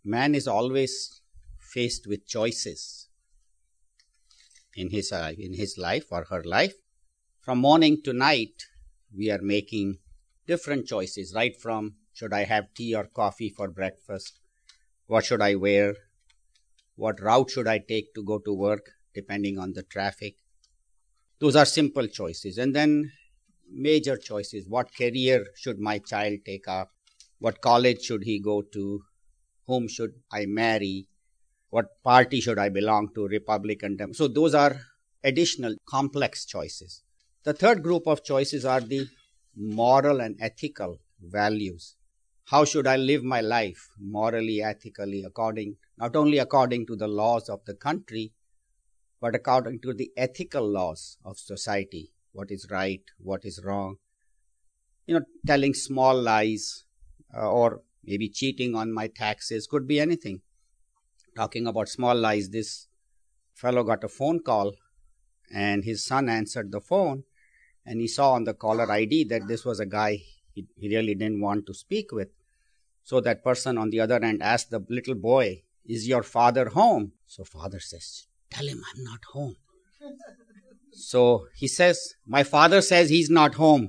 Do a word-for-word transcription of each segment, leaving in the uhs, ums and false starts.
man is always faced with choices in his, uh, in his life or her life. From morning to night, we are making different choices, right from should I have tea or coffee for breakfast? What should I wear? What route should I take to go to work, depending on the traffic? Those are simple choices. And then major choices. What career should my child take up? What college should he go to? Whom should I marry? What party should I belong to? Republican, Democrat? So those are additional complex choices. The third group of choices are the moral and ethical values. How should I live my life morally, ethically, according, not only according to the laws of the country, but according to the ethical laws of society. What is right, what is wrong. You know, telling small lies uh, or maybe cheating on my taxes, could be anything. Talking about small lies, this fellow got a phone call and his son answered the phone and he saw on the caller I D that this was a guy he, he really didn't want to speak with. So that person on the other end asked the little boy, is your father home? So father says, tell him I'm not home. So he says, my father says he's not home.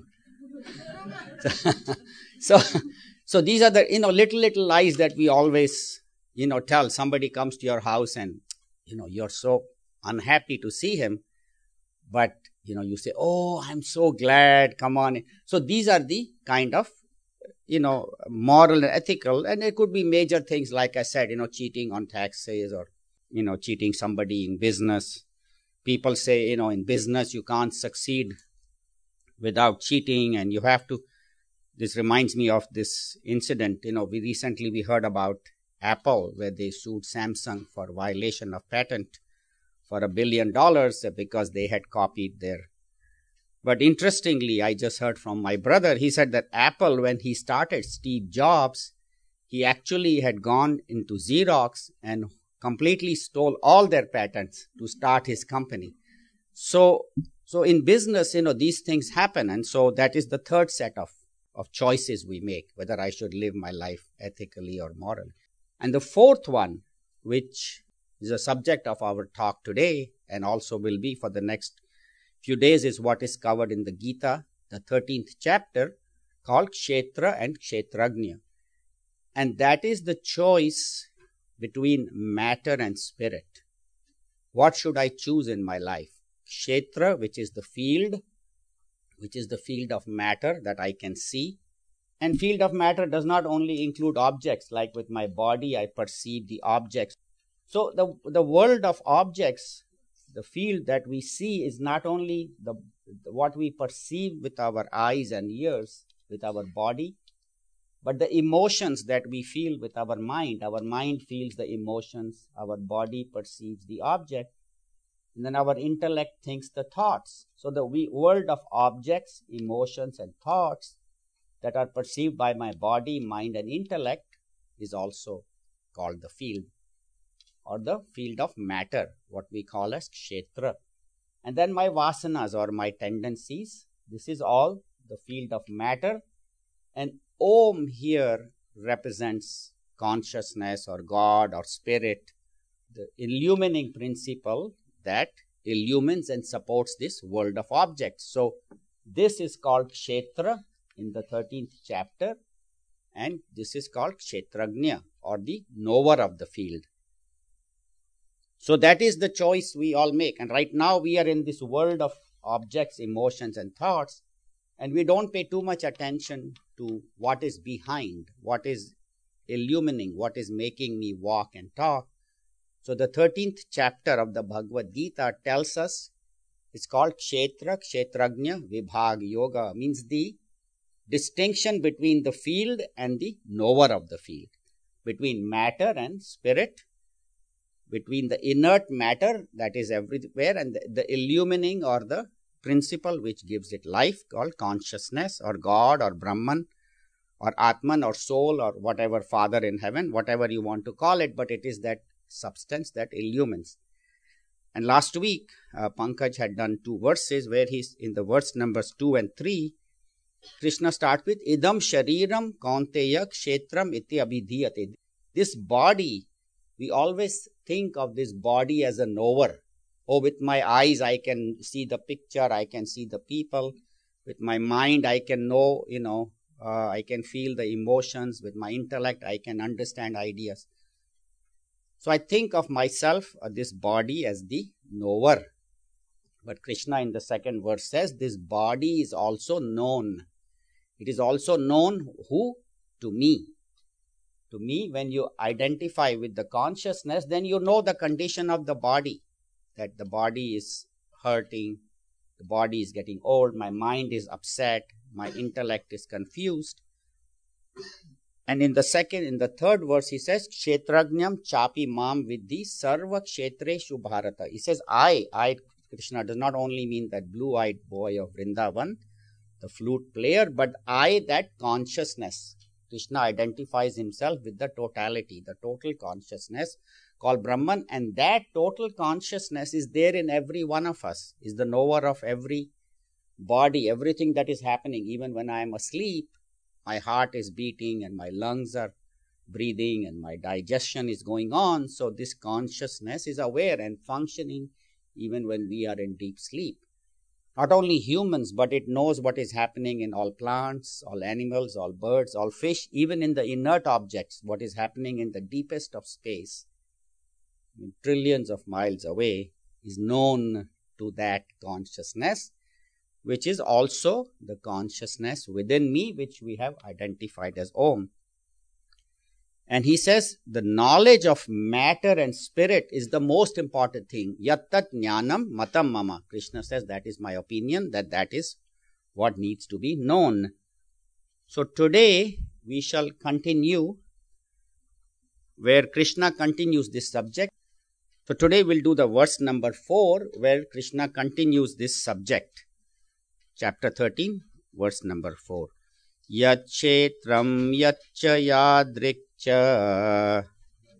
so, so these are the, you know, little, little lies that we always, you know, tell. Somebody comes to your house and, you know, you're so unhappy to see him. But, you know, you say, oh, I'm so glad, come on. So these are the kind of, you know, moral and ethical, and it could be major things, like I said, you know, cheating on taxes or, you know, cheating somebody in business. People say, you know, in business you can't succeed without cheating and you have to. This reminds me of this incident. You know, we recently we heard about Apple, where they sued Samsung for violation of patent for a billion dollars because they had copied their. But interestingly, I just heard from my brother, he said that Apple, when he started, Steve Jobs, he actually had gone into Xerox and completely stole all their patents to start his company. So, so in business, you know, these things happen. And so that is the third set of, of choices we make, whether I should live my life ethically or morally. And the fourth one, which is a subject of our talk today and also will be for the next few days, is what is covered in the Gita, the thirteenth chapter, called Kshetra and Kshetragnya. And that is the choice between matter and spirit. What should I choose in my life? Kshetra, which is the field, which is the field of matter that I can see. And field of matter does not only include objects, like with my body, I perceive the objects. So the, the world of objects, the field that we see, is not only the what we perceive with our eyes and ears, with our body, but the emotions that we feel with our mind. Our mind feels the emotions, our body perceives the object, and then our intellect thinks the thoughts. So the we, world of objects, emotions, and thoughts that are perceived by my body, mind, and intellect is also called the field, or the field of matter, what we call as Kshetra. And then my vasanas, or my tendencies, this is all the field of matter. And Om here represents consciousness or God or spirit, the illumining principle that illumines and supports this world of objects. So this is called Kshetra in the thirteenth chapter, and this is called Kshetragnya, or the knower of the field. So that is the choice we all make. And right now we are in this world of objects, emotions, and thoughts, and we don't pay too much attention to what is behind, what is illumining, what is making me walk and talk. So the thirteenth chapter of the Bhagavad Gita tells us, it's called Kshetra, Kshetragnya, Vibhag Yoga, means the distinction between the field and the knower of the field, between matter and spirit, between the inert matter that is everywhere and the, the illumining or the principle which gives it life, called consciousness or God or Brahman or Atman or soul or whatever, Father in heaven, whatever you want to call it, but it is that substance that illumines. And last week, uh, Pankaj had done two verses where he's in the verse numbers two and three, Krishna starts with Idam Shariram Kaunteya Kshetram Iti Abhidhiyate. This body, we always think of this body as a knower. Oh, with my eyes, I can see the picture, I can see the people. With my mind, I can know, you know, uh, I can feel the emotions. With my intellect, I can understand ideas. So I think of myself, uh, this body, as the knower. But Krishna in the second verse says, this body is also known. It is also known who? To me. To me, when you identify with the consciousness, then you know the condition of the body. That the body is hurting, the body is getting old, my mind is upset, my intellect is confused. And in the second, in the third verse, he says, Kshetrajnam chapi mam vidhi sarva kshetreshu bharata. He says, I, I, Krishna does not only mean that blue-eyed boy of Vrindavan, the flute player, but I, that consciousness. Krishna identifies himself with the totality, the total consciousness called Brahman, and that total consciousness is there in every one of us, is the knower of every body, everything that is happening. Even when I am asleep, my heart is beating and my lungs are breathing and my digestion is going on. So this consciousness is aware and functioning even when we are in deep sleep. Not only humans, but it knows what is happening in all plants, all animals, all birds, all fish, even in the inert objects, what is happening in the deepest of space, I mean, trillions of miles away, is known to that consciousness, which is also the consciousness within me, which we have identified as Om. And he says, the knowledge of matter and spirit is the most important thing. Yattat jnanam matam mama. Krishna says, that is my opinion, that that is what needs to be known. So today we shall continue where Krishna continues this subject. So today we'll do the verse number four, where Krishna continues this subject. Chapter thirteen, verse number four. Yachetram yaccha yadrikcha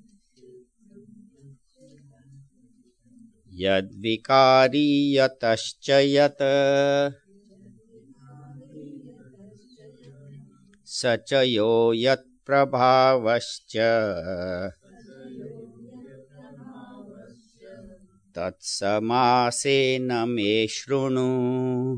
yadvikari yatascha yat sachayo yat prabhavascha tatsamasena me shrunu.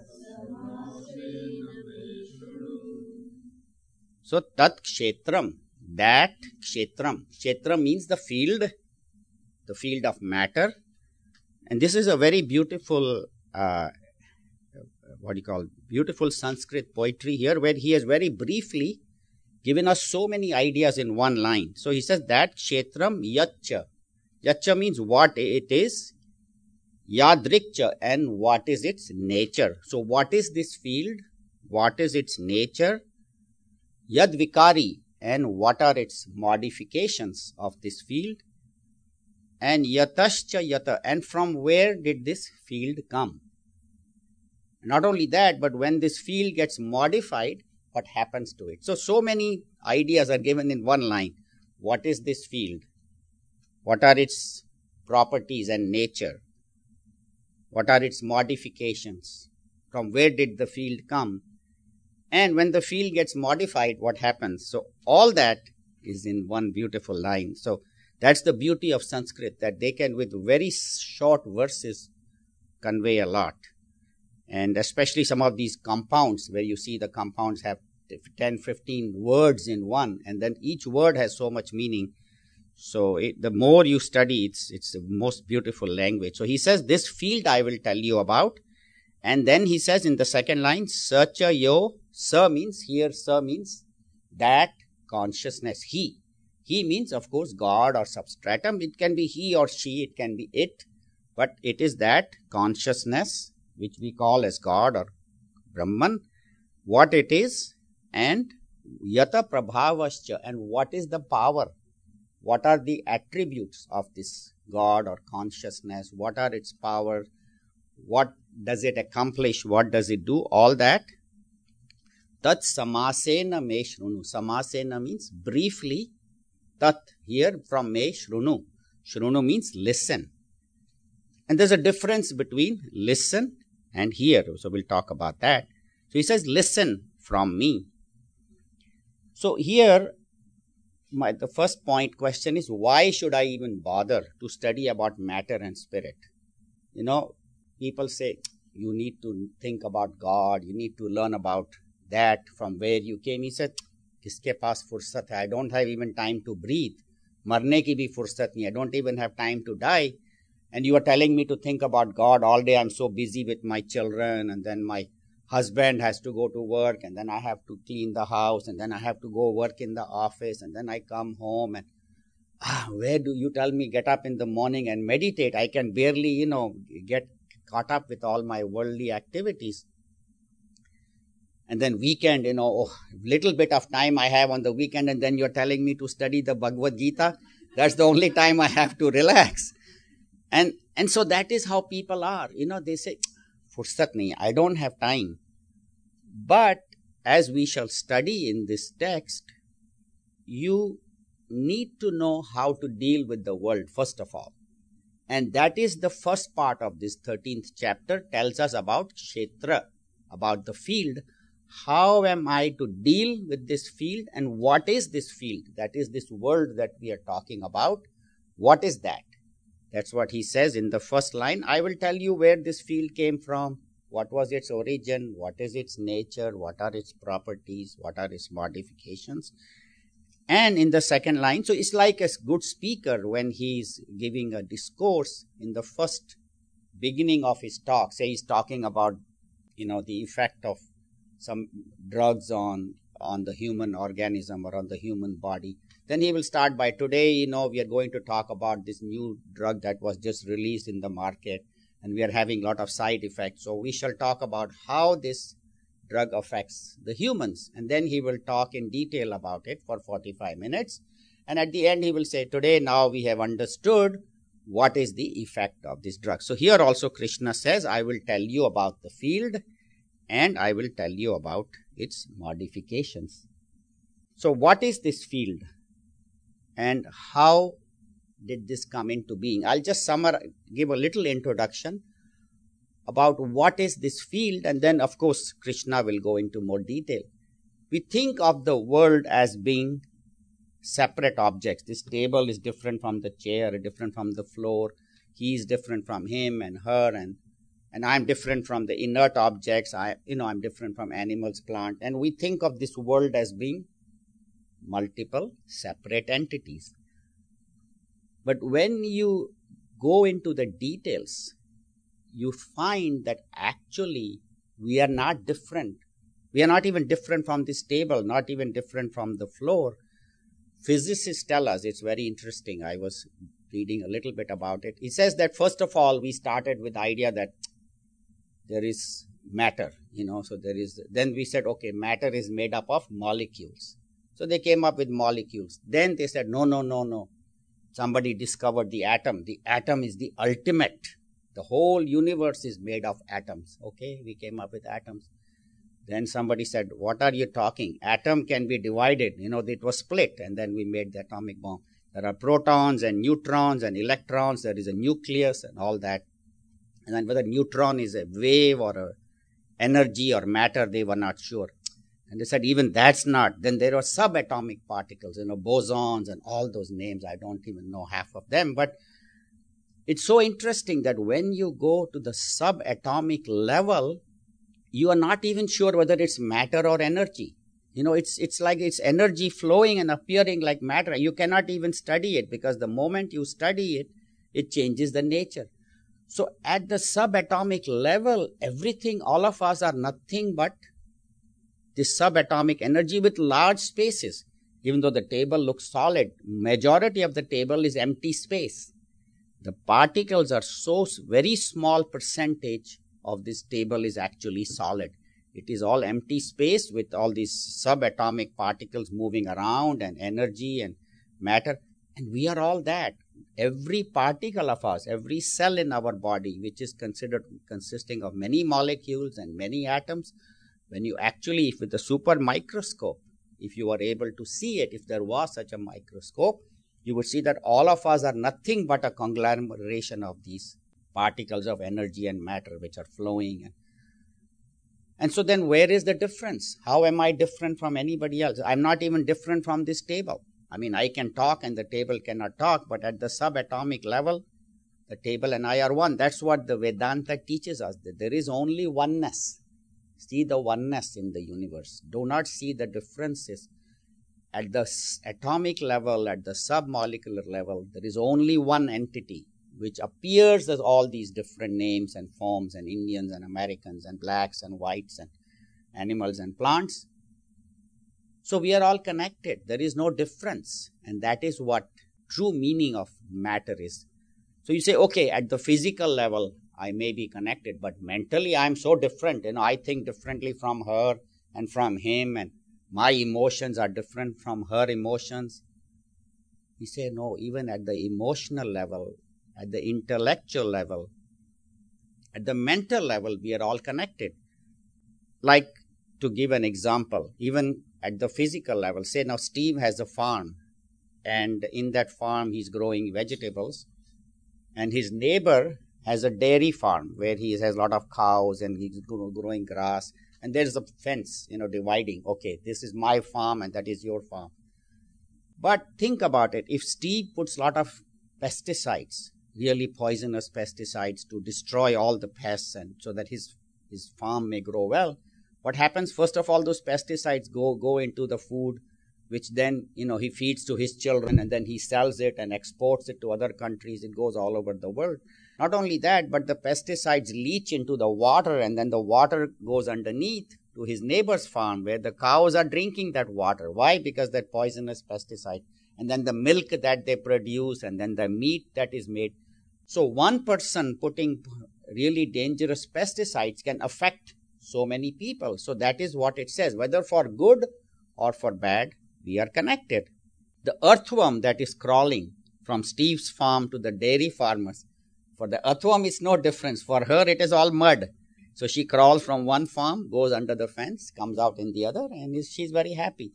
So, tat kshetram, that kshetram. Kshetram means the field, the field of matter. And this is a very beautiful, uh, what do you call, beautiful Sanskrit poetry here, where he has very briefly given us so many ideas in one line. So, he says that kshetram yaccha. Yaccha means what it is, yadrikcha, and what is its nature. So, what is this field? What is its nature? Yadvikari, and what are its modifications of this field? And yatascha yata, and from where did this field come? Not only that, but when this field gets modified, what happens to it? So, so many ideas are given in one line. What is this field? What are its properties and nature? What are its modifications? From where did the field come? And when the field gets modified, what happens? So all that is in one beautiful line. So that's the beauty of Sanskrit, that they can, with very short verses, convey a lot. And especially some of these compounds, where you see the compounds have ten, fifteen words in one, and then each word has so much meaning. So it, the more you study, it's, it's the most beautiful language. So he says, this field I will tell you about. And then he says in the second line, Sacha yo. Sa means, here Sa means that consciousness, he. He means, of course, God or substratum. It can be he or she, it can be it. But it is that consciousness, which we call as God or Brahman, what it is, and yata prabhavascha, and what is the power. What are the attributes of this God or consciousness? What are its powers? What does it accomplish? What does it do? All that. Tat samasena me shrunu. Samasena means briefly. Tat here from me shrunu. Shrunu means listen. And there's a difference between listen and hear. So we'll talk about that. So he says, listen from me. So here my the first point question is, why should I even bother to study about matter and spirit? You know, people say, you need to think about God, you need to learn about that from where you came. He said, kiske paas fursat hai? I don't have even time to breathe. Marne ki bhi fursat nahi. I don't even have time to die. And you are telling me to think about God all day. I'm so busy with my children, and then my husband has to go to work, and then I have to clean the house, and then I have to go work in the office, and then I come home, and ah, where do you tell me get up in the morning and meditate? I can barely, you know, get caught up with all my worldly activities. And then weekend, you know, oh, little bit of time I have on the weekend, and then you're telling me to study the Bhagavad Gita. That's the only time I have to relax. And and so that is how people are. You know, they say, fursat nahi, I don't have time. But as we shall study in this text, you need to know how to deal with the world, first of all. And that is the first part of this thirteenth chapter, tells us about Kshetra, about the field. How am I to deal with this field, and what is this field? That is this world that we are talking about. What is that? That's what he says in the first line. I will tell you where this field came from, what was its origin, what is its nature, what are its properties, what are its modifications. And in the second line, so it's like a good speaker when he's giving a discourse in the first beginning of his talk. Say he's talking about, you know, the effect of some drugs on, on the human organism or on the human body. Then he will start by, today, you know, we are going to talk about this new drug that was just released in the market, and we are having a lot of side effects. So we shall talk about how this drug affects the humans. And then he will talk in detail about it for forty-five minutes. And at the end, he will say, today, now we have understood what is the effect of this drug. So here also Krishna says, I will tell you about the field, and I will tell you about its modifications. So what is this field? And how did this come into being? I'll just summarize, give a little introduction about what is this field, and then of course Krishna will go into more detail. We think of the world as being separate objects. This table is different from the chair, different from the floor. He is different from him and her, and and I'm different from the inert objects. I, you know, I'm different from animals, plant, and we think of this world as being multiple separate entities. But when you go into the details, you find that actually we are not different. We are not even different from this table, not even different from the floor. Physicists tell us, it's very interesting. I was reading a little bit about it. It says that first of all, we started with the idea that there is matter, you know, so there is, then we said, okay, matter is made up of molecules. So they came up with molecules. Then they said, no, no, no, no. Somebody discovered the atom. The atom is the ultimate. The whole universe is made of atoms. Okay, we came up with atoms. Then somebody said, what are you talking? Atom can be divided. You know, it was split, and then we made the atomic bomb. There are protons and neutrons and electrons. There is a nucleus and all that. And then whether neutron is a wave or a energy or matter, they were not sure. And they said, even that's not. Then there are subatomic particles, you know, bosons and all those names. I don't even know half of them. But it's so interesting that when you go to the subatomic level, you are not even sure whether it's matter or energy. You know, it's it's like it's energy flowing and appearing like matter. You cannot even study it, because the moment you study it, it changes the nature. So at the subatomic level, everything, all of us are nothing but this subatomic energy with large spaces. Even though the table looks solid, majority of the table is empty space. The particles are so very small percentage of this table is actually solid. It is all empty space with all these subatomic particles moving around and energy and matter. And we are all that. Every particle of us, every cell in our body, which is considered consisting of many molecules and many atoms, when you actually, if with a super microscope, if you are able to see it, if there was such a microscope, you would see that all of us are nothing but a conglomeration of these particles of energy and matter which are flowing. And, and so then where is the difference? How am I different from anybody else? I'm not even different from this table. I mean, I can talk and the table cannot talk, but at the subatomic level, the table and I are one. That's what the Vedanta teaches us, that there is only oneness. See the oneness in the universe. Do not see the differences. At the atomic level, at the submolecular level, there is only one entity which appears as all these different names and forms, and Indians and Americans and blacks and whites and animals and plants. So we are all connected. There is no difference. And that is what true meaning of matter is. So you say, okay, at the physical level, I may be connected, but mentally I'm so different. You know, I think differently from her and from him, and my emotions are different from her emotions. We say, no, even at the emotional level, at the intellectual level, at the mental level, we are all connected. Like, to give an example, even at the physical level, say now Steve has a farm, and in that farm he's growing vegetables, and his neighbor has a dairy farm where he has a lot of cows and he's growing grass, and there's a fence, you know, dividing. Okay, this is my farm and that is your farm. But think about it. If Steve puts a lot of pesticides, really poisonous pesticides, to destroy all the pests and so that his his farm may grow well, what happens? First of all, those pesticides go go into the food, which then, you know, he feeds to his children, and then he sells it and exports it to other countries. It goes all over the world. Not only that, but the pesticides leach into the water, and then the water goes underneath to his neighbor's farm where the cows are drinking that water. Why? Because that poisonous pesticide. And then the milk that they produce, and then the meat that is made. So one person putting really dangerous pesticides can affect so many people. So that is what it says. Whether for good or for bad, we are connected. The earthworm that is crawling from Steve's farm to the dairy farmers, for the earthworm is no difference. For her, it is all mud. So she crawls from one farm, goes under the fence, comes out in the other, and is, she's very happy.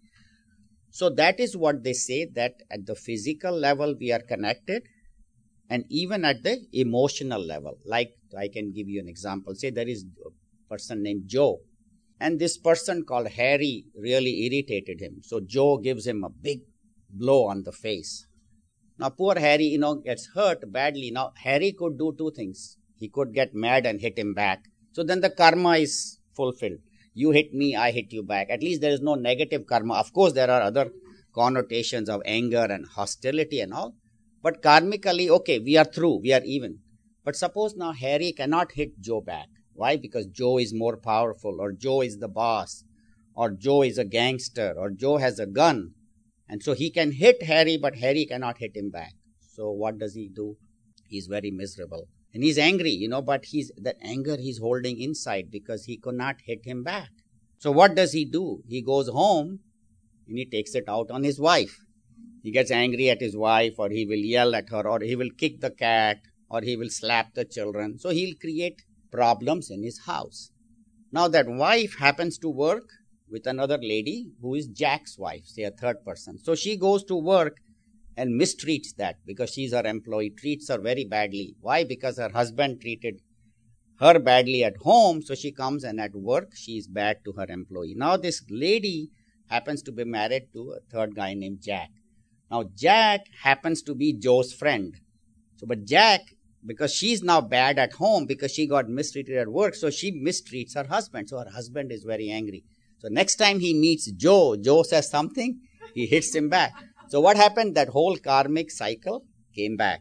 So that is what they say, that at the physical level, we are connected, and even at the emotional level. Like, I can give you an example. Say there is a person named Joe, and this person called Harry really irritated him. So Joe gives him a big blow on the face. Now poor Harry, you know, gets hurt badly. Now Harry could do two things. He could get mad and hit him back. So then the karma is fulfilled. You hit me, I hit you back. At least there is no negative karma. Of course, there are other connotations of anger and hostility and all. But karmically, okay, we are through, we are even. But suppose now Harry cannot hit Joe back. Why? Because Joe is more powerful, or Joe is the boss, or Joe is a gangster, or Joe has a gun. And so he can hit Harry, but Harry cannot hit him back. So what does he do? He's very miserable. And he's angry, you know, but he's that anger he's holding inside because he could not hit him back. So what does he do? He goes home and he takes it out on his wife. He gets angry at his wife, or he will yell at her, or he will kick the cat, or he will slap the children. So he'll create problems in his house. Now that wife happens to work with another lady who is Jack's wife, say a third person. So she goes to work and mistreats that because she's her employee, treats her very badly. Why? Because her husband treated her badly at home, so she comes, and at work she is bad to her employee. Now this lady happens to be married to a third guy named Jack. Now Jack happens to be Joe's friend. So but Jack, because she's now bad at home because she got mistreated at work, so she mistreats her husband. So her husband is very angry. So next time he meets Joe, Joe says something, he hits him back. So what happened? That whole karmic cycle came back.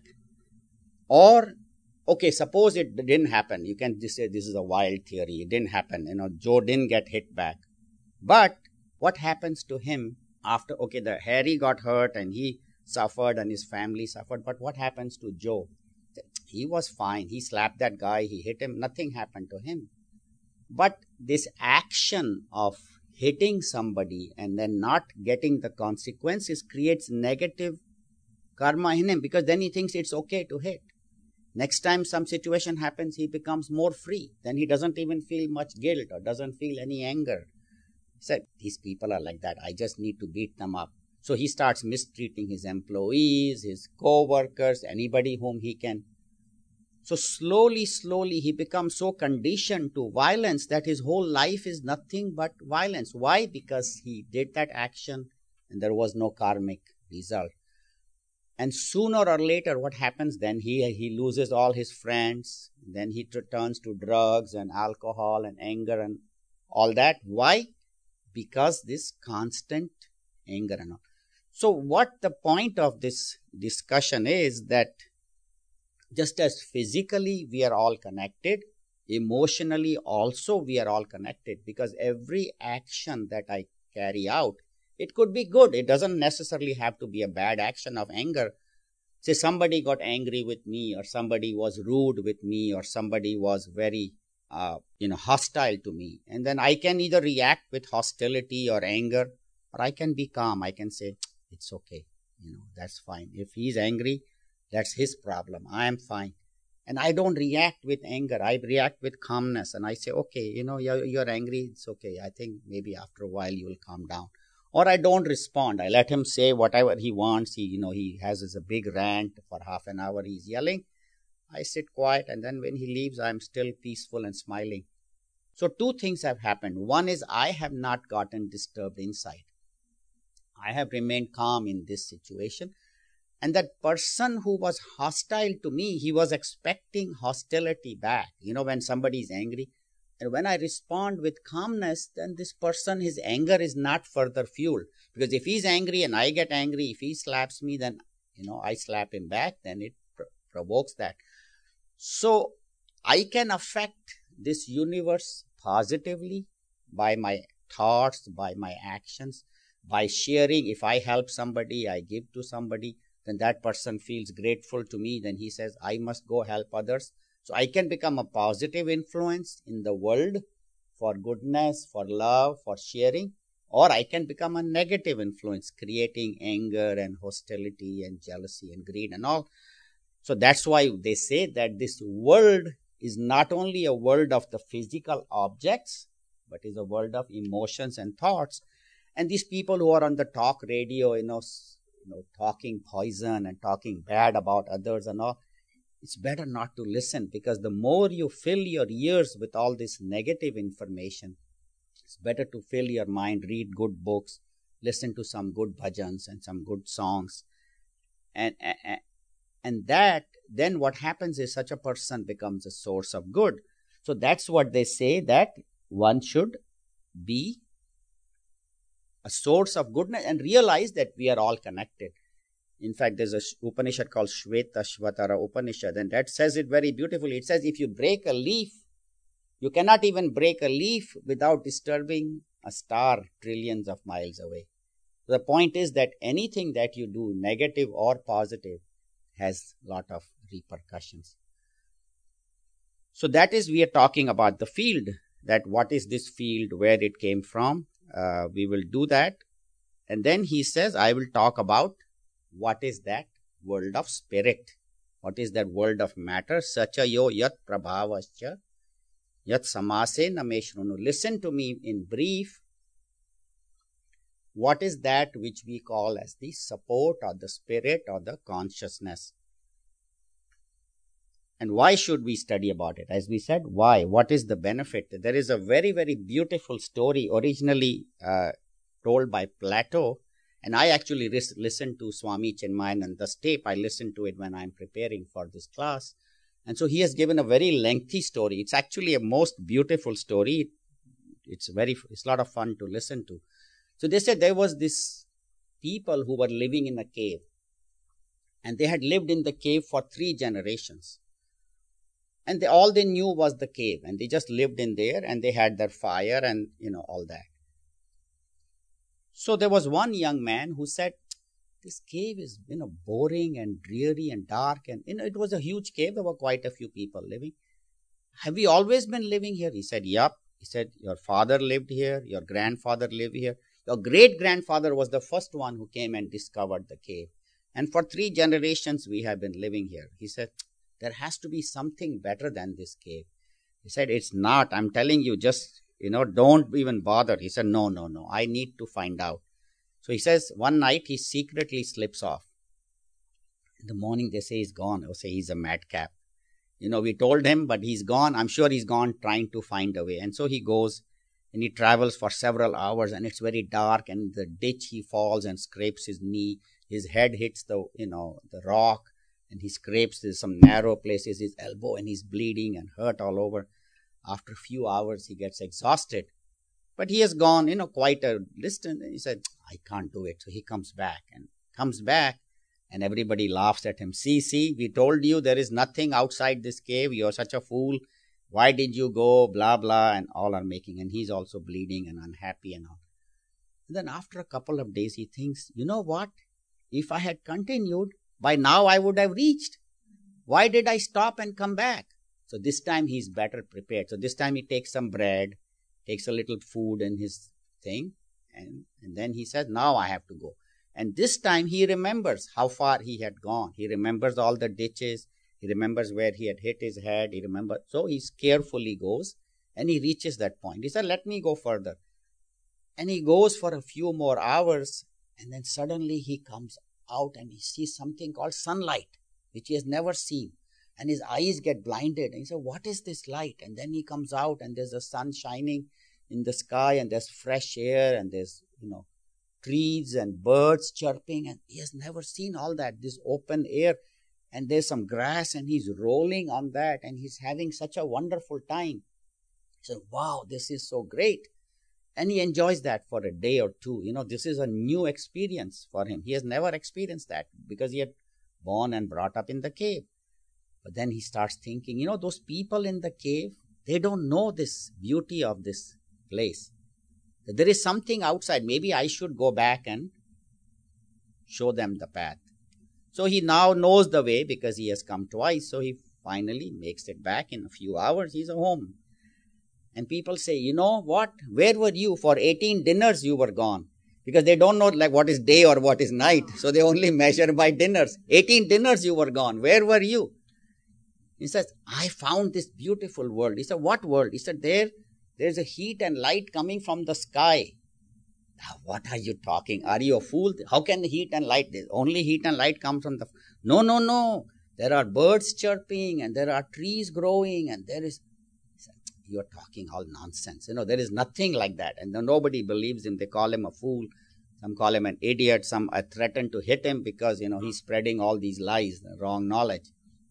Or, okay, suppose it didn't happen. You can just say this is a wild theory. It didn't happen. You know, Joe didn't get hit back. But what happens to him after, okay, the Harry got hurt and he suffered and his family suffered. But what happens to Joe? He was fine. He slapped that guy. He hit him. Nothing happened to him. But this action of hitting somebody and then not getting the consequences creates negative karma in him, because then he thinks it's okay to hit. Next time some situation happens, he becomes more free. Then he doesn't even feel much guilt or doesn't feel any anger. He said, these people are like that. I just need to beat them up. So he starts mistreating his employees, his co-workers, anybody whom he can. So slowly, slowly, he becomes so conditioned to violence that his whole life is nothing but violence. Why? Because he did that action and there was no karmic result. And sooner or later, what happens then? He, he loses all his friends. Then he turns to drugs and alcohol and anger and all that. Why? Because this constant anger and all. So what the point of this discussion is that just as physically we are all connected, emotionally also we are all connected, because every action that I carry out, it could be good. It doesn't necessarily have to be a bad action of anger. Say somebody got angry with me, or somebody was rude with me, or somebody was very uh, you know, hostile to me. And then I can either react with hostility or anger, or I can be calm. I can say, it's okay. You know, that's fine. If he's angry, that's his problem. I am fine. And I don't react with anger. I react with calmness. And I say, okay, you know, you're, you're angry. It's okay. I think maybe after a while you will calm down. Or I don't respond. I let him say whatever he wants. He, you know, he has this a big rant for half an hour. He's yelling. I sit quiet. And then when he leaves, I'm still peaceful and smiling. So two things have happened. One is I have not gotten disturbed inside. I have remained calm in this situation. And that person who was hostile to me, he was expecting hostility back. You know, when somebody is angry, and when I respond with calmness, then this person, his anger is not further fueled. Because if he's angry and I get angry, if he slaps me, then, you know, I slap him back, then it pr- provokes that. So I can affect this universe positively by my thoughts, by my actions, by sharing. If I help somebody, I give to somebody, then that person feels grateful to me. Then he says, I must go help others. So I can become a positive influence in the world for goodness, for love, for sharing. Or I can become a negative influence, creating anger and hostility and jealousy and greed and all. So that's why they say that this world is not only a world of the physical objects, but is a world of emotions and thoughts. And these people who are on the talk radio, you know, you know, talking poison and talking bad about others and all, it's better not to listen, because the more you fill your ears with all this negative information, it's better to fill your mind, read good books, listen to some good bhajans and some good songs. And, and, and that, then what happens is such a person becomes a source of good. So that's what they say, that one should be a source of goodness and realize that we are all connected. In fact, there's a Upanishad called Shvetashvatara Upanishad, and that says it very beautifully. It says, if you break a leaf, you cannot even break a leaf without disturbing a star trillions of miles away. The point is that anything that you do, negative or positive, has a lot of repercussions. So that is, we are talking about the field, that what is this field, where it came from. Uh, we will do that. And then he says, I will talk about what is that world of spirit. What is that world of matter? Sacha yo yat prabhavascha yat samase nameshrunu. Listen to me in brief. What is that which we call as the support or the spirit or the consciousness? And why should we study about it? As we said, why? What is the benefit? There is a very, very beautiful story originally uh, told by Plato. And I actually ris- listened to Swami Chinmayananda's tape. I listened to it when I'm preparing for this class. And so he has given a very lengthy story. It's actually a most beautiful story. It's very, it's a lot of fun to listen to. So they said there was this people who were living in a cave. And they had lived in the cave for three generations. And they, all they knew was the cave. And they just lived in there, and they had their fire and, you know, all that. So there was one young man who said, this cave is, you know, boring and dreary and dark. And, you know, it was a huge cave. There were quite a few people living. Have we always been living here? He said, yep. He said, your father lived here. Your grandfather lived here. Your great-grandfather was the first one who came and discovered the cave. And for three generations, we have been living here. He said, there has to be something better than this cave. He said, it's not. I'm telling you, just, you know, don't even bother. He said, no, no, no. I need to find out. So he says, one night he secretly slips off. In the morning, they say he's gone. Or say he's a madcap. You know, we told him, but he's gone. I'm sure he's gone trying to find a way. And so he goes and he travels for several hours, and it's very dark, and the ditch he falls and scrapes his knee. His head hits the, you know, the rock, and he scrapes some narrow places, his elbow, and he's bleeding and hurt all over. After a few hours, he gets exhausted. But he has gone, you know, quite a distance. And he said, I can't do it. So he comes back and comes back, and everybody laughs at him. See, see, we told you there is nothing outside this cave. You're such a fool. Why did you go? Blah, blah. And all are making. And he's also bleeding and unhappy and all. And then after a couple of days, he thinks, you know what? If I had continued, by now I would have reached. Why did I stop and come back? So this time he's better prepared. So this time he takes some bread, takes a little food in his thing, and, and then he says, now I have to go. And this time he remembers how far he had gone. He remembers all the ditches. He remembers where he had hit his head. He remembers. So he carefully goes, and he reaches that point. He said, let me go further. And he goes for a few more hours, and then suddenly he comes out and he sees something called sunlight, which he has never seen. And his eyes get blinded. And he said, what is this light? And then he comes out, and there's the sun shining in the sky, and there's fresh air, and there's, you know, trees and birds chirping. And he has never seen all that, this open air. And there's some grass, and he's rolling on that, and he's having such a wonderful time. He said, wow, this is so great. And he enjoys that for a day or two. You know, this is a new experience for him. He has never experienced that because he had born and brought up in the cave. But then he starts thinking, you know, those people in the cave, they don't know this beauty of this place. There is something outside. Maybe I should go back and show them the path. So he now knows the way because he has come twice. So he finally makes it back in a few hours. He's home. And people say, you know what? Where were you? For eighteen dinners you were gone. Because they don't know like what is day or what is night. So they only measure by dinners. eighteen dinners you were gone. Where were you? He says, I found this beautiful world. He said, what world? He said, there, there's a heat and light coming from the sky. Now, what are you talking? Are you a fool? How can heat and light? Only heat and light come from the... No, no, no. There are birds chirping, and there are trees growing, and there is... You're talking all nonsense. You know, there is nothing like that. And nobody believes him. They call him a fool. Some call him an idiot. Some uh, threaten to hit him because, you know, he's spreading all these lies, the wrong knowledge.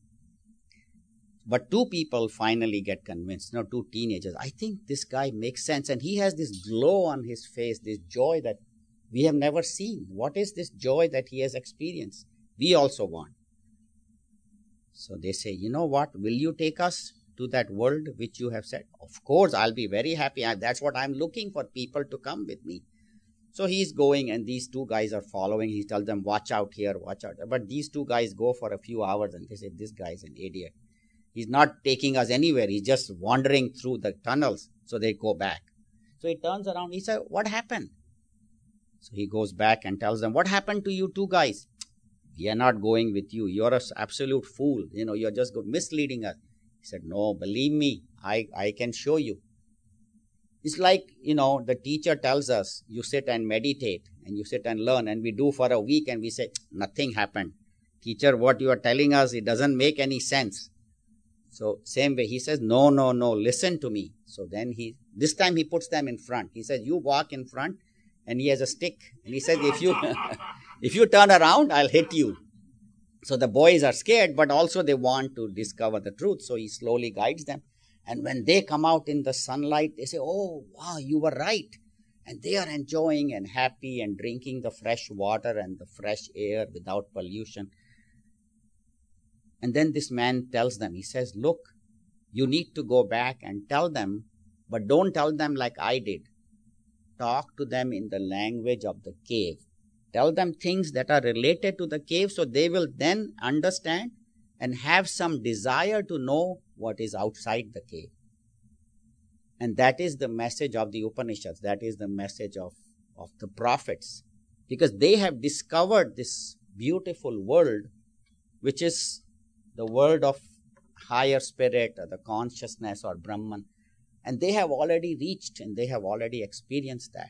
But two people finally get convinced. You know, two teenagers. I think this guy makes sense. And he has this glow on his face, this joy that we have never seen. What is this joy that he has experienced? We also want. So they say, you know what? Will you take us to that world which you have said? Of course, I'll be very happy. That's what I'm looking for, people to come with me. So he's going, and these two guys are following. He tells them, watch out here, watch out. But these two guys go for a few hours, and they say, this guy is an idiot. He's not taking us anywhere. He's just wandering through the tunnels. So they go back. So he turns around. He said, what happened? So he goes back and tells them, what happened to you two guys? We are not going with you. You're an absolute fool. You know, you're just misleading us. He said, no, believe me, I, I can show you. It's like, you know, the teacher tells us, you sit and meditate, and you sit and learn, and we do for a week, and we say, nothing happened. Teacher, what you are telling us, it doesn't make any sense. So same way, he says, no, no, no, listen to me. So then he, this time he puts them in front. He says, you walk in front, and he has a stick. And he says, if you, if you turn around, I'll hit you. So the boys are scared, but also they want to discover the truth. So he slowly guides them. And when they come out in the sunlight, they say, oh, wow, you were right. And they are enjoying and happy and drinking the fresh water and the fresh air without pollution. And then this man tells them, he says, look, you need to go back and tell them, but don't tell them like I did. Talk to them in the language of the cave. Tell them things that are related to the cave, so they will then understand and have some desire to know what is outside the cave. And that is the message of the Upanishads. That is the message of, of the prophets. Because they have discovered this beautiful world, which is the world of higher spirit or the consciousness or Brahman. And they have already reached and they have already experienced that.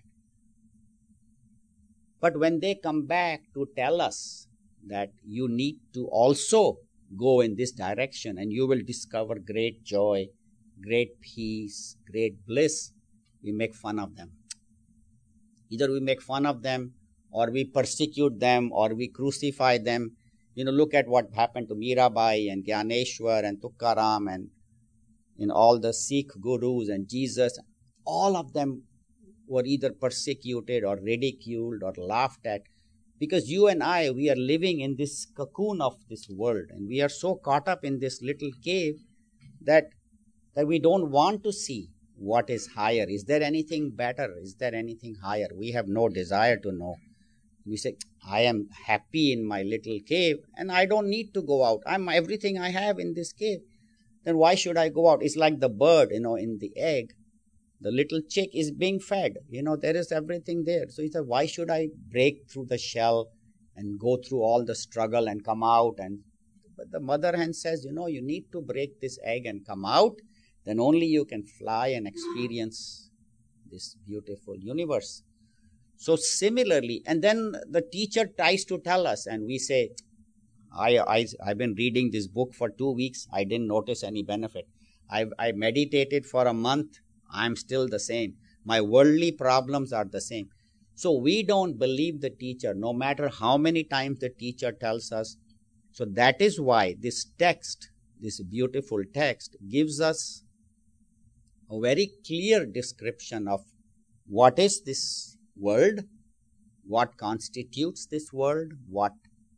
But when they come back to tell us that you need to also go in this direction and you will discover great joy, great peace, great bliss, we make fun of them. Either we make fun of them or we persecute them, or we crucify them. You know, look at what happened to Mirabai and Gyaneshwar and Tukaram and in all the Sikh gurus and Jesus. All of them were either persecuted or ridiculed or laughed at, because you and I, we are living in this cocoon of this world, and we are so caught up in this little cave that that we don't want to see what is higher. Is there anything better? Is there anything higher? We have no desire to know. We say, I am happy in my little cave and I don't need to go out. I'm everything I have in this cave. Then why should I go out? It's like the bird, you know, in the egg. The little chick is being fed. You know, there is everything there. So he said, why should I break through the shell and go through all the struggle and come out? And but the mother hen says, you know, you need to break this egg and come out. Then only you can fly and experience this beautiful universe. So similarly, and then the teacher tries to tell us, and we say, I, I, I've been reading this book for two weeks. I didn't notice any benefit. I, I meditated for a month. I'm still the same. My worldly problems are the same. So we don't believe the teacher, no matter how many times the teacher tells us. So that is why this text, this beautiful text, gives us a very clear description of what is this world, what constitutes this world, what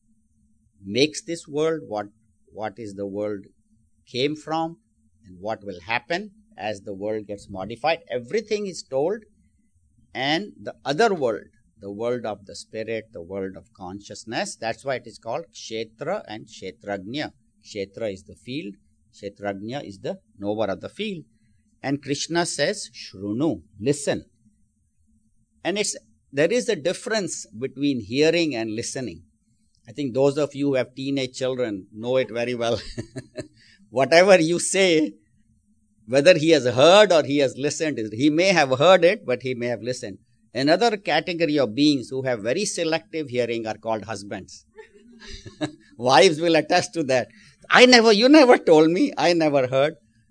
makes this world, what, what is the world came from, and what will happen as the world gets modified. Everything is told. And the other world, the world of the spirit, the world of consciousness, that's why it is called Kshetra and Kshetrajna. Kshetra is the field, Kshetrajna is the knower of the field. And Krishna says, Shrunu, listen. And it's there is a difference between hearing and listening. I think those of you who have teenage children know it very well. Whatever you say, whether he has heard or he has listened, he may have heard it, but he may have listened. Another category of beings who have very selective hearing are called husbands. Wives will attest to that. I never, you never told me, I never heard.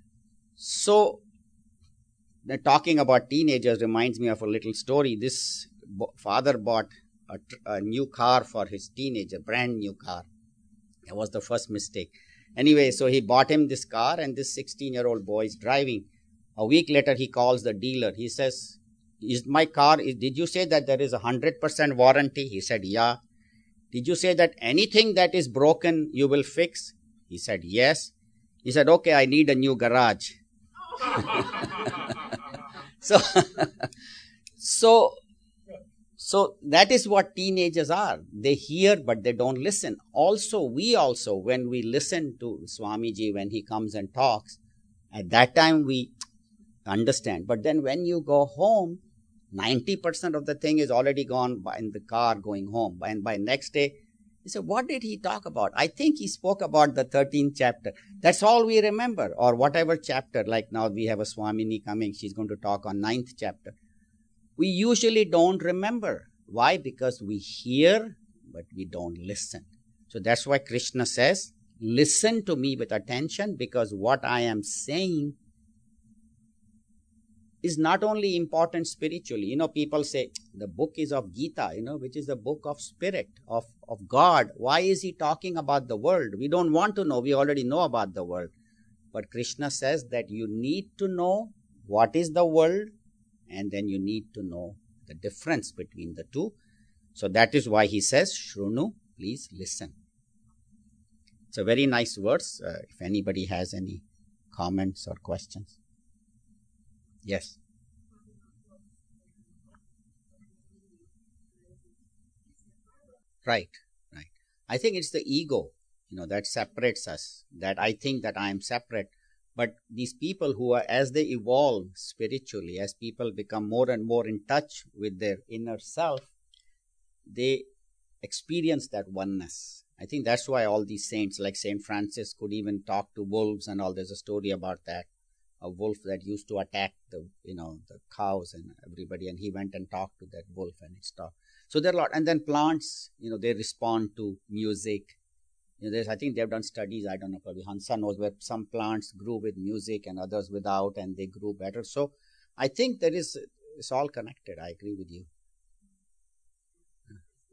So, talking about teenagers reminds me of a little story. This father bought a, a new car for his teenager, brand new car. That was the first mistake. Anyway, so he bought him this car, and this sixteen-year-old boy is driving. A week later, he calls the dealer. He says, is my car, is, did you say that there is a one hundred percent warranty? He said, yeah. Did you say that anything that is broken, you will fix? He said, yes. He said, okay, I need a new garage. so, so, so that is what teenagers are. They hear, but they don't listen. Also, we also, when we listen to Swamiji, when he comes and talks, at that time we understand. But then when you go home, ninety percent of the thing is already gone by in the car going home. And by next day, you say, what did he talk about? I think he spoke about the thirteenth chapter. That's all we remember. Or whatever chapter, like now we have a Swamini coming. She's going to talk on ninth chapter. We usually don't remember. Why? Because we hear, but we don't listen. So that's why Krishna says, listen to me with attention, because what I am saying is not only important spiritually. You know, people say, the book is of Gita, you know, which is the book of spirit, of, of God. Why is he talking about the world? We don't want to know. We already know about the world. But Krishna says that you need to know what is the world, and then you need to know the difference between the two. So that is why he says, Shrunu, please listen. It's a very nice verse. Uh, if anybody has any comments or questions. Yes. Right, right. I think it's the ego, you know, that separates us, that I think that I am separate. But these people who are, as they evolve spiritually, as people become more and more in touch with their inner self, they experience that oneness. I think that's why all these saints, like Saint Francis, could even talk to wolves and all. There's a story about that. A wolf that used to attack the, you know, the cows and everybody, and he went and talked to that wolf and it stopped. So there are a lot. And then plants, you know, they respond to music. You know, there's, I think they've done studies, I don't know, probably Hansa knows, where some plants grew with music and others without, and they grew better. So I think there is, it's all connected. I agree with you.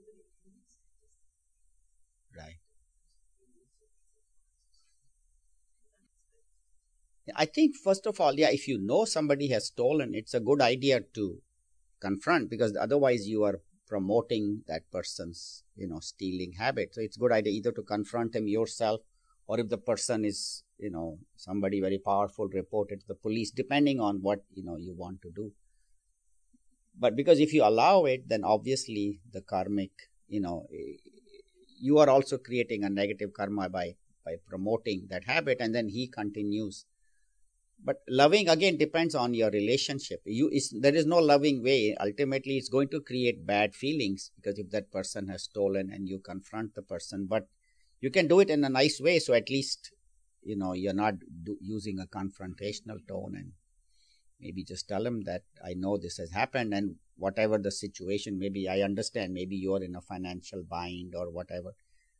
I think, first of all, yeah, if you know somebody has stolen, it's a good idea to confront, because otherwise you are promoting that person's, you know, stealing habit. So it's a good idea either to confront him yourself, or if the person is, you know, somebody very powerful, report it to the police, depending on what, you know, you want to do. But because if you allow it, then obviously the karmic, you know, you are also creating a negative karma by by promoting that habit, and then he continues. But loving again depends on your relationship. You is there is no loving way. Ultimately, it's going to create bad feelings, because if that person has stolen and you confront the person, but you can do it in a nice way. So at least, you know, you're not do, using a confrontational tone, and maybe just tell him that I know this has happened, and whatever the situation, maybe I understand. Maybe you're in a financial bind or whatever.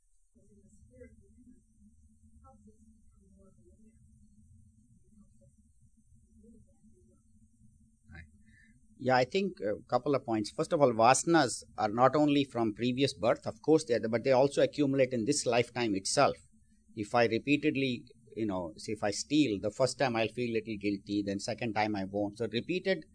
Yeah, I think a couple of points. First of all, vasanas are not only from previous birth, of course, they are, but they also accumulate in this lifetime itself. If I repeatedly, you know, say if I steal, the first time I'll feel a little guilty, then second time I won't. So repeated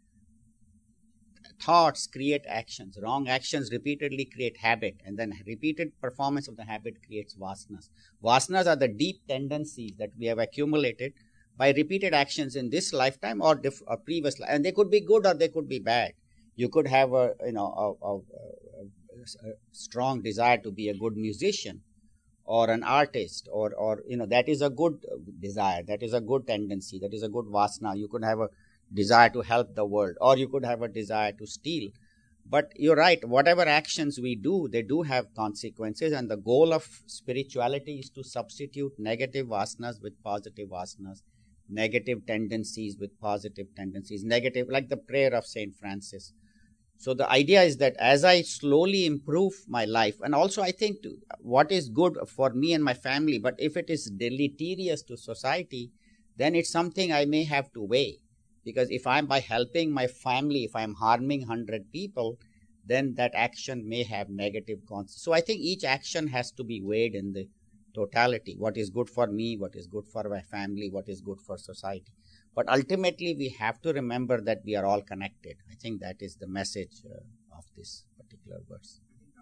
thoughts create actions. Wrong actions repeatedly create habit, and then repeated performance of the habit creates vasanas. Vasanas are the deep tendencies that we have accumulated by repeated actions in this lifetime or, diff- or previous life, and they could be good or they could be bad. You could have a, you know, a, a, a, a strong desire to be a good musician or an artist, or or you know, that is a good desire, that is a good tendency, that is a good vasana. You could have a desire to help the world, or you could have a desire to steal. But you're right, whatever actions we do, they do have consequences, and the goal of spirituality is to substitute negative vasanas with positive vasanas, negative tendencies with positive tendencies, negative, like the prayer of Saint Francis. So the idea is that as I slowly improve my life, and also I think to, what is good for me and my family, but if it is deleterious to society, then it's something I may have to weigh. Because if I'm by helping my family, if I'm harming one hundred people, then that action may have negative consequences. So I think each action has to be weighed in the totality. What is good for me, what is good for my family, what is good for society. But ultimately, we have to remember that we are all connected. I think that is the message uh, of this particular verse.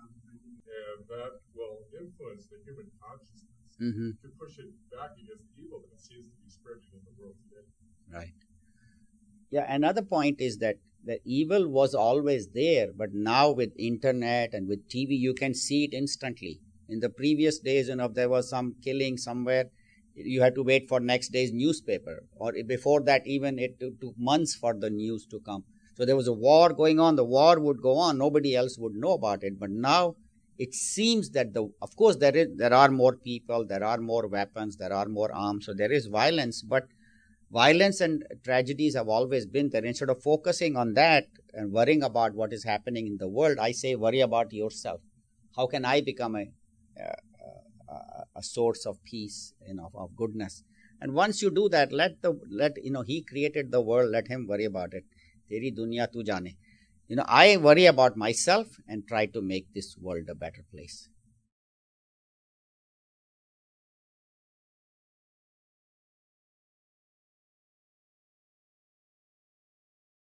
And that will influence the human consciousness Mm-hmm. to push it back against evil that seems to be spreading in the world today. Right. Yeah, another point is that the evil was always there, but now with internet and with T V, you can see it instantly. In the previous days, you know, if there was some killing somewhere, you had to wait for next day's newspaper, or before that even it took months for the news to come. So there was a war going on, the war would go on, nobody else would know about it. But now it seems that the of course there is there are more people, there are more weapons, there are more arms, so there is violence. But violence and tragedies have always been there. Instead of focusing on that and worrying about what is happening in the world, I say worry about yourself. How can I become a uh, a source of peace, you know, of goodness? And once you do that, let the let you know, he created the world, let him worry about it. Teri dunya tu jaane. You know, I worry about myself and try to make this world a better place.